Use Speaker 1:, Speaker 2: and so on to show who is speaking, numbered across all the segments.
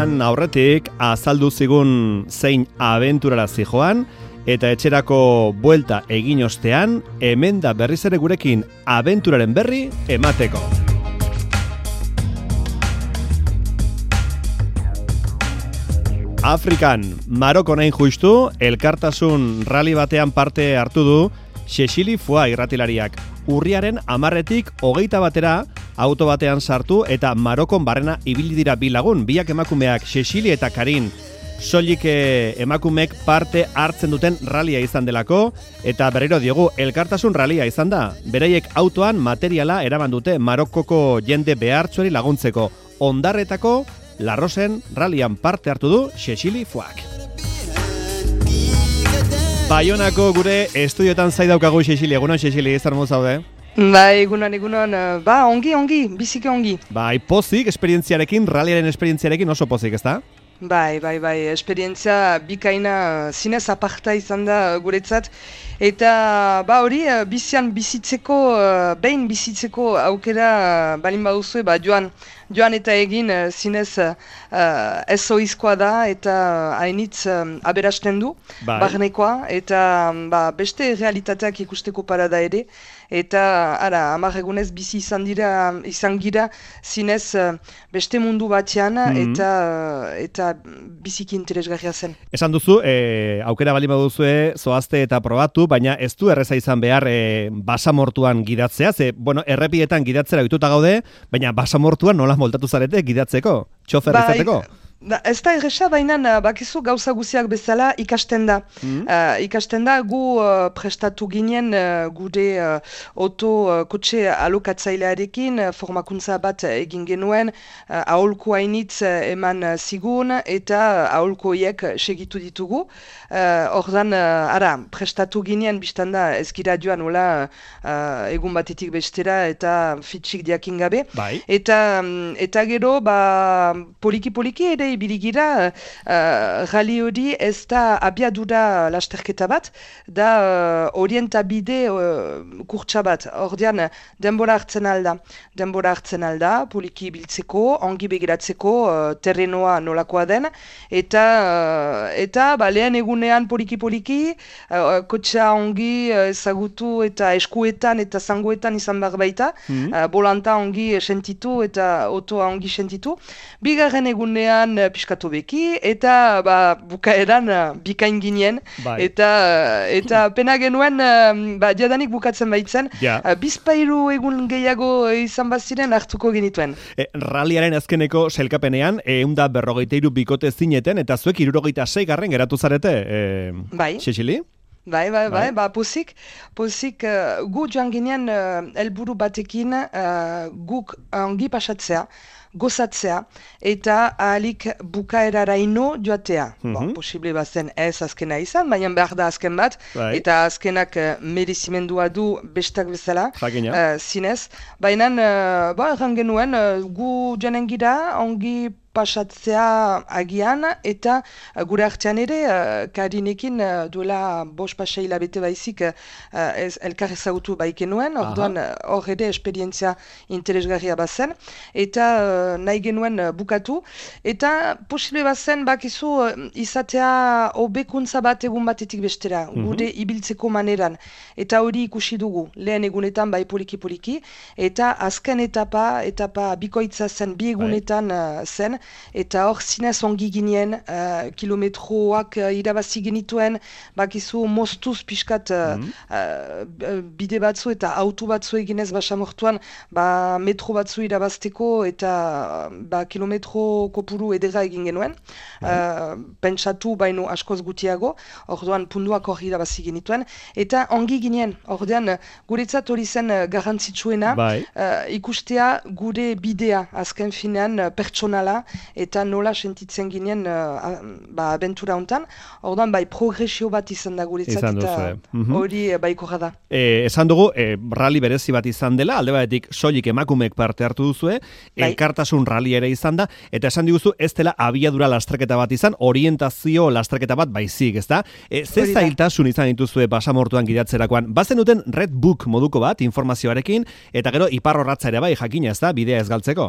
Speaker 1: joan aurretik azaldu zigun zein abenturara zijoan, eta etxerako buelta egin ostean, hemen da berriz ere gurekin abenturaren berri emateko. Afrikan, Marokon hain justu, elkartasun rally batean parte hartu du Xexili Foix irratilariak. Urriaren 10-etik 21 auto batean sartu eta Marokon barrena ibili dira bi lagun, biak emakumeak Xexili eta Karin. Soilik emakumeek parte hartzen duten rallia izan delako, eta berriro diogu elkartasun rallia izan da. Beraiek autoan materiala eraman dute Marokoko jende behartsuari laguntzeko. Ondarretako Larrosen rallian parte hartu du Xexili Foix. Baionako gure estudiotan zaidaukagu Xexili. Egunon Xexili, ez armu zaude?
Speaker 2: Egunon, ongi, bizike ongi.
Speaker 1: Pozik, esperientziarekin, ralliaren esperientziarekin oso pozik, ezta?
Speaker 2: Bai, esperientzia bikaina zinez aparta izan da guretzat. Eta hori bizian bizitzeko, behin bizitzeko aukera balin baduzue, joan eta egin zinez ez oizkoa da eta hainitz aberasten du, barnekoa, eta beste realitateak ikusteko parada ere. Eta 10 egunez bizi izan gira zinez beste mundu batean eta biziki interesgarria zen.
Speaker 1: Esan duzu, aukera bali baduzue zoazte eta probatu, baina ez du erreza izan behar basamortuan gidatzea, errepietan gidatzera ohituta gaude, baina basamortuan nola moldatu zarete gidatzeko, txofer izateko?
Speaker 2: Ez da erresa, baina bakizu gauza guziak bezala ikasten da. Ikasten da gu prestatu ginen gure kotxe alokatzailearekin formakuntza bat egin genuen, aholku hainitz eman zigun eta aholkoiek segitu ditugu. Ordan, prestatu ginen biztan da ez gira joan egun batetik bestera eta fitxik diakin gabe. Eta gero, poliki ere ibirigira, rally hori ez da abiadura lasterketa bat, da orientabide kurtsa bat. Ordean, denbora hartzen alda, poliki biltzeko, ongi begiratzeko, terrenoa nolakoa den, eta lehen egunean poliki, kotxea ongi ezagutu eta eskuetan eta zangoetan izan behar baita, bolanta ongi sentitu eta otoa ongi sentitu. Bigarren egunean piskatu beki, eta bukaeran bikain ginen, eta pena genuen jadanik bukatzen baitzen, bizpairu egun gehiago izan baziren hartuko genituen.
Speaker 1: Ralliaren azkeneko sailkapenean 153 bikote zineten, eta zuek 76 geratu zarete, Xexili?
Speaker 2: Pozik gu joan ginen helburu batekin guk ongi pasatzea, gozatzea eta ahalik bukaeraraino joatea. Posible bazen ez azkena izan, baina behar da azken bat, eta azkenak merezimendua du bestak bezala, zinez. Baina, erran genuen, gu joanen gira, ongi pasatzea agian, eta gure artean ere, Karinekin duela 5 paseila bete baizik elkar ezagutu baikenuen, orduan hor ere esperientzia interesgarria bazen, eta nahi genuen bukatu, eta posible bazen bakizu izatea hobekuntza bat egun batetik bestera, gure ibiltzeko maneran, eta hori ikusi dugu, lehen egunetan bai poliki, eta azken etapa bikoitza zen, bi egunetan zen, eta hor zinez ongi ginen, kilometroak irabazi genituen, bakizu moztuz pixkat bide batzu eta auto batzu eginez basamortuan, metro batzu irabazteko eta kilometro kopuru edera egin genuen, pentsatu baino askoz gutiago, orduan punduak hor irabazi genituen, eta ongi ginen, orduan guretzat hori zen garrantzitsuena, ikustea gure bidea, azken finean pertsonala, eta nola sentitzen ginen abentura hontan, orduan progresio bat izan da guretzat, eta hori baikorra da.
Speaker 1: Esan dugu, rally berezi bat izan dela, alde batetik soilik emakumeek parte hartu duzue, elkartasun rally ere izan da, eta esan diguzu ez dela abiadura lasterketa bat izan, orientazio lasterketa bat baizik, ezta? Ze zailtasun izan dituzue basamortuan gidatzerakoan? Bazen duten Red Book moduko bat, informazioarekin, eta gero iparrorratza ere bai jakina, ezta, bidea ez galtzeko?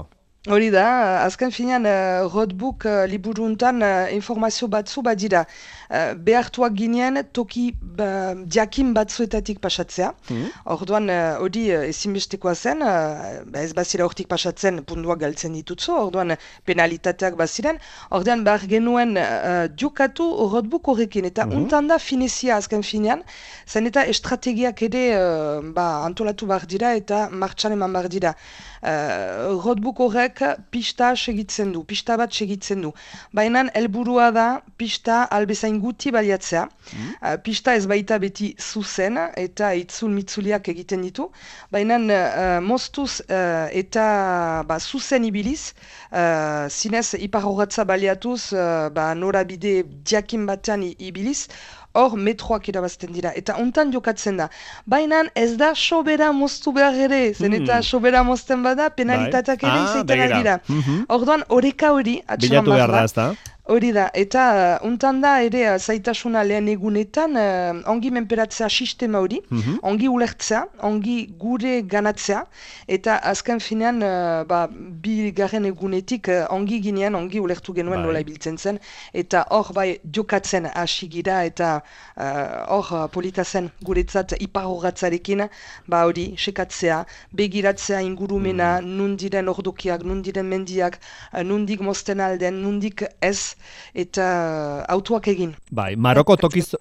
Speaker 2: Hori da, azken finean roadbook liburuntan informazio batzu badira. Behartuak ginen toki jakin batzuetatik pasatzea. Orduan hori ezinbestekoa zen, ez bazira hortik pasatzen puntuak galtzen ditutzu, orduan penalitateak baziren. Orduan behar genuen jokatu roadbook horrekin, eta untan da finezia azken finean, zen eta estrategiak ere antolatu behar dira eta martxan eman behar dira. Roadbook horrek pista segitzen du, pista bat segitzen du. Baina helburua da pista albezain guti baliatzea. Pista ez baita beti zuzen eta itzul mitzuliak egiten ditu. Baina moztuz eta zuzen ibiliz, zinez iparrogatza baliatuz, norabide jakin batean ibiliz, hor metroak irabazten dira, eta ontan jokatzen da. Baina ez da sobera moztu behar ere, zen eta sobera mozten bada, penalitateak ere izaiten dira. Orduan, oreka hori, atxeman behar da. Hori da, eta untan da ere zaitasuna lehen egunetan ongi menperatzea sistema hori, ongi ulertzea, ongi gure ganatzea, eta azken finean bi garen egunetik ongi ginean, ongi ulertu genuen nola ibiltzen zen, eta hor jokatzen hasi gira, eta hor polita zen guretzat iparrogatzarekin, hori sekatzea, begiratzea ingurumena, nundiren ordokiak, nundiren mendiak, nundik mozten alden, nundik ez, eta autoak egin.
Speaker 1: Bai, Maroko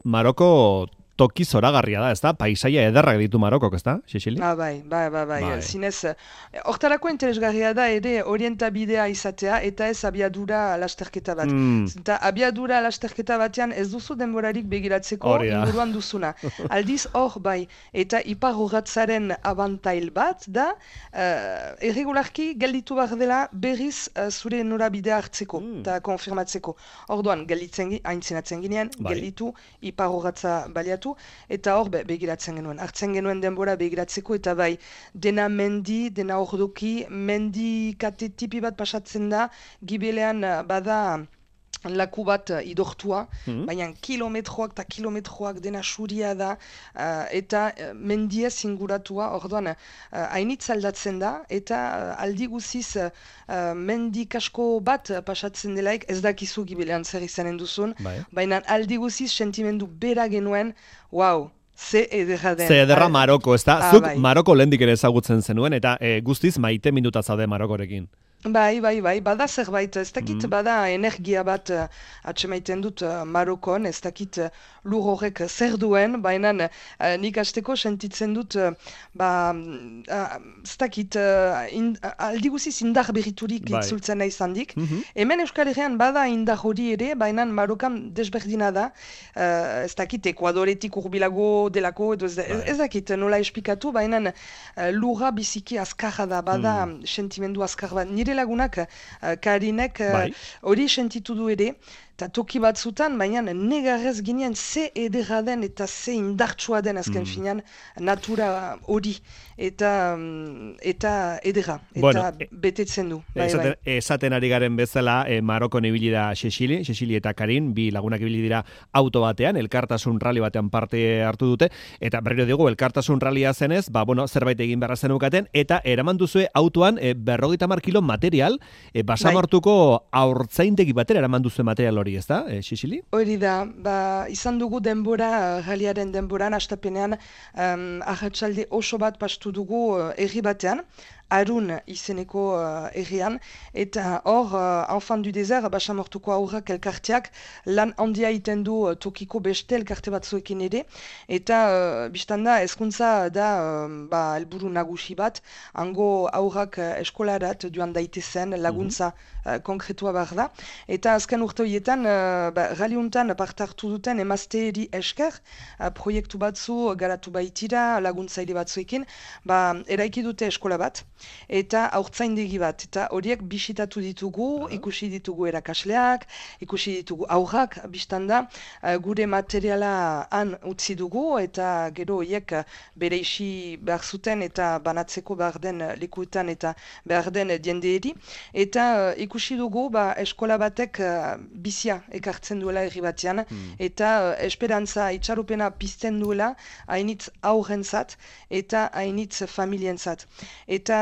Speaker 1: toki zoragarria da, ezta? Paisaia ederrak ditu Marokok, ezta, Xexili?
Speaker 2: Bai. Zinez, hortarako interesgarria da ere orientabidea izatea eta ez abiadura lasterketa bat. Eta abiadura lasterketa batean ez duzu denborarik begiratzeko inguruan duzuna. Aldiz hor bai, eta iparrogatzaren abantail bat da irregularki gelditu behar dela berriz zure norabidea hartzeko eta konfirmatzeko. Orduan, aintzinatzen ginean, gelditu iparrogatza baliatu, eta hor begiratzen genuen. Hartzen genuen denbora begiratzeko, eta bai, dena mendi, dena ordoki, mendi kate tipi bat pasatzen da, gibelean bada laku bat idortua, baina kilometroak eta kilometroak dena suria da, eta mendiez inguratua, orduan hainitz aldatzen da, eta aldi guziz mendi kasko bat pasatzen delaik, ez dakizu gibelean zer izanen duzun, baina aldi guziz sentimendu bera genuen, ze ederra den.
Speaker 1: Ze ederra Maroko, ez da? Zuk Maroko lehendik ere ezagutzen zenuen, eta guztiz maite minuta zaude Marokorekin.
Speaker 2: Bai, bada zerbait, ez dakit bada energia bat atxemaiten dut Marokon, ez dakit lur horrek zer duen, baina nik hasteko sentitzen dut, ez dakit, aldi guziz indar berriturik itzultzen nahi zandik. Hemen Euskal Herrian bada indar hori ere, baina Marokan desberdina da, ez dakit Ekuadoretik urbilago delako, ez dakit nola esplikatu, baina lurra biziki azkarra da, bada sentimendu azkar bat. Nire lagunak, Karinek, hori sentitu du ere, eta toki batzutan, baina negarrez ginean ze edera den eta ze indartsua den azken finean natura hori eta edera, eta betetzen du.
Speaker 1: Esaten ari garen bezala, Marokon ibili da Xexili eta Karin, bi lagunak ibili dira auto batean, elkartasun rally batean parte hartu dute, eta berriro dugu, elkartasun rallia zenez, zerbait egin beharra zenukaten, eta eraman duzue autoan 50 kilo material, basamortuko haurtzaindegi batera eraman duzue material hori, ez da, Xexili?
Speaker 2: Hori da, izan dugu denbora, ralliaren denboran, astapenean, arratsalde oso bat pastu dugu herri batean, Arun izeneko errian, eta hor, Enfant du Desert, basamortuko aurrak elkarteak, lan handia iten du tokiko beste elkarte batzuekin ere, eta biztanda hezkuntza da helburu nagusi bat, hango aurrak eskolarat joan daitezen laguntza konkretua behar da, eta azken urte horietan, raliuntan parte hartu duten emazteeri esker, proiektu batzu garatu baitira, laguntzaile batzuekin, eraiki dute eskola bat, eta haurtzaindegi bat, eta horiek bisitatu ditugu, ikusi ditugu erakasleak, ikusi ditugu aurrak, biztanda, gure materiala han utzi dugu, eta gero horiek bere isi behar zuten, eta banatzeko behar den lekuetan, eta behar den diendeeri, eta ikusi dugu eskola batek bizia ekartzen duela herri batean, eta esperantza itxaropena pizten duela hainitz aurrentzat, eta hainitz familientzat. Eta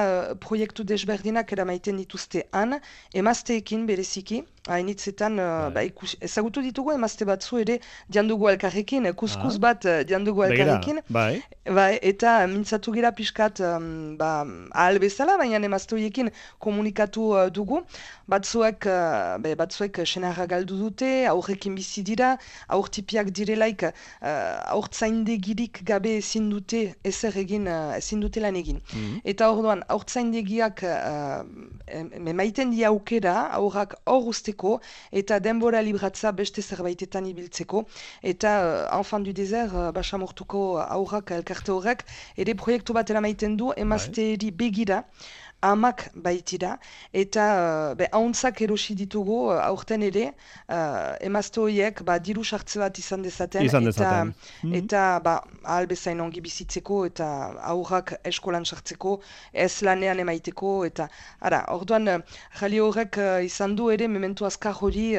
Speaker 2: proiektu desberdinak eramaiten dituzte han, emazteekin bereziki, hainitzetan ezagutu ditugu emazte batzu ere diandugu elkarrekin, kuskus bat diandugu elkarrekin, eta mintzatu gira pixkat ahal bezala, baina emazte horiekin komunikatu dugu, batzuek senarra galdu dute, aurrekin bizi dira, aurtipiak direlaik aurtzaindegirik gabe ezin dute ezer egin, ezin dute lan egin. Eta orduan, aurtzaindegiak emaiten dia aukera, aurrak hor usteko, eta denbora libratza beste zerbaitetan ibiltzeko, eta Enfant du Desert, basamortuko aurrak elkarte horrek, ere proiektu bat eramaiten du, emazteeri begira, amak baitira, eta hauntzak erosi ditugu aurten ere, emazte horiek diru sartze bat izan dezaten, eta ahal bezain ongi bizitzeko, eta aurrak eskolan sartzeko, ez lanean emaiteko, eta orduan jali horrek izan du ere mementu azkar hori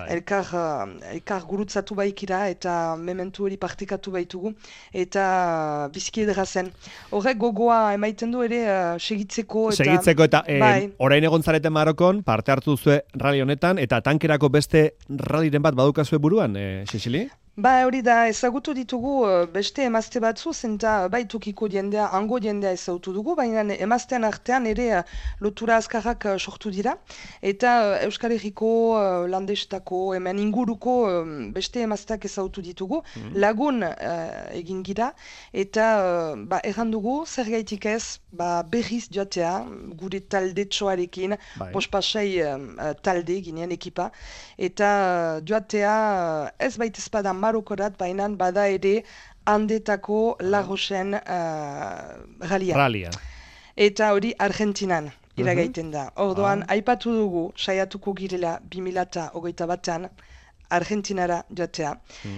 Speaker 2: elkar gurutzatu baikira, eta mementu hori partekatu baitugu, eta biziki edera zen. Horrek gogoa emaiten du ere segitzeko,
Speaker 1: eta orain egon zareten Marokon, parte hartu duzue rally honetan, eta tankerako beste rallyren bat badukazue buruan, Xexili?
Speaker 2: Hori da, ezagutu ditugu beste emazte batzu, zenta tokiko jendea, hango jendea ezagutu dugu, baina emaztean artean ere lotura azkarrak sortu dira, eta Euskal Herriko, Landestako, hemen inguruko beste emazteak ezagutu ditugu, lagun egin gira, eta erran dugu, zer gaitik ez, berriz joatea, gure talde txoarekin, pospasei talde ginean ekipa, eta joatea ez baitezpada Marokorat, baina bada ere handetako Lagosen ralia. Eta hori Argentinan iragaiten da. Orduan, aipatu dugu, saiatuko girela 2021an, Argentinara joatea.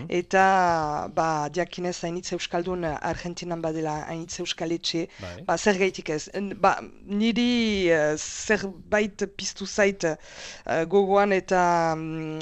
Speaker 2: Eta diakinez hainitze euskaldun Argentinan badela hainitze euskaletxe, zer gaitik ez. Niri zerbait piztu zait gogoan eta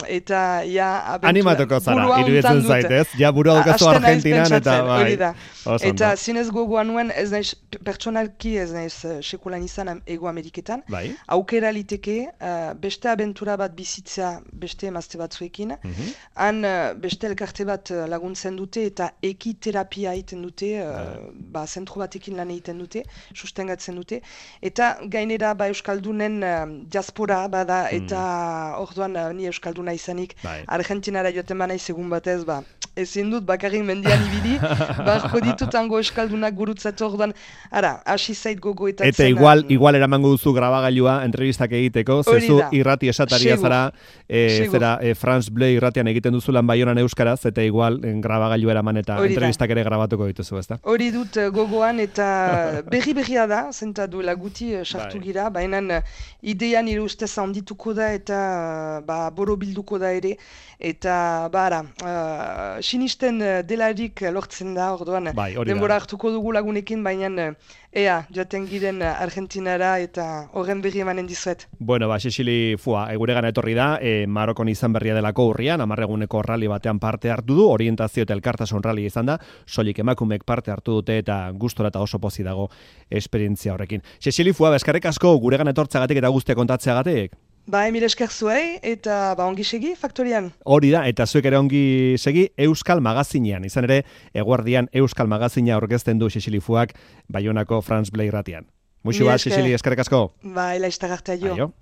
Speaker 1: animatuko zara, iruditzen zait ez? Ja burua dukazu Argentinan eta
Speaker 2: eta zinez gogoan nuen ez naiz pertsonalki ez naiz sekulan izan Ego Ameriketan. Aukera liteke beste abentura bat bizitzea beste emazte batzuekin. Han beste elkarte bat laguntzen dute eta ekiterapia egiten dute, zentro batekin lan egiten dute, sustengatzen dute. Eta gainera Euskaldunen diaspora bada eta orduan ni Euskalduna izanik Argentinara joaten banaiz egun batez, ezin dut bakarrik mendian ibili, barko ditutango Euskaldunak gurutzatu orduan, hasi zait gogoetatzen.
Speaker 1: Eta igual eramango duzu grabagailua entrevistak egiteko, zezu irrati esataria zara, France Bleu irratian egiten duzulan Baionan euskaraz, eta igual grabagailu eraman eta entrevistak ere grabatuko dituzu, ezta?
Speaker 2: Hori dut gogoan, eta berria da, zenta duela guti sartu gira, baina idean nire ustez handituko da, eta borobilduko da ere, eta sinisten delarik lortzen da, orduan, denbora hartuko dugu lagunekin, baina joaten giren Argentinara eta horren berri emanen dizuet.
Speaker 1: Bueno, Xexili Fua, guregan etorri da, Marokon izan berria delako urrian, 10 eguneko rally batean parte hartu du, orientazio eta elkartasun rally izan da, soilik emakumeek parte hartu dute eta gustora eta oso pozi dago esperientzia horrekin. Xexili Fua, eskerrik asko guregan etortzagatik eta guztia kontatzeagatik.
Speaker 2: Emil esker zuei, eta ongi segi faktorian.
Speaker 1: Hori da, eta zuek ere ongi segi Euskal Magazinean. Izan ere, eguerdian Euskal Magazina aurkezten du Xexili Fuak Baionako France Bleu irratian. Muxu bat, Xexili, eskerrik asko.
Speaker 2: Laiztagarte, aio.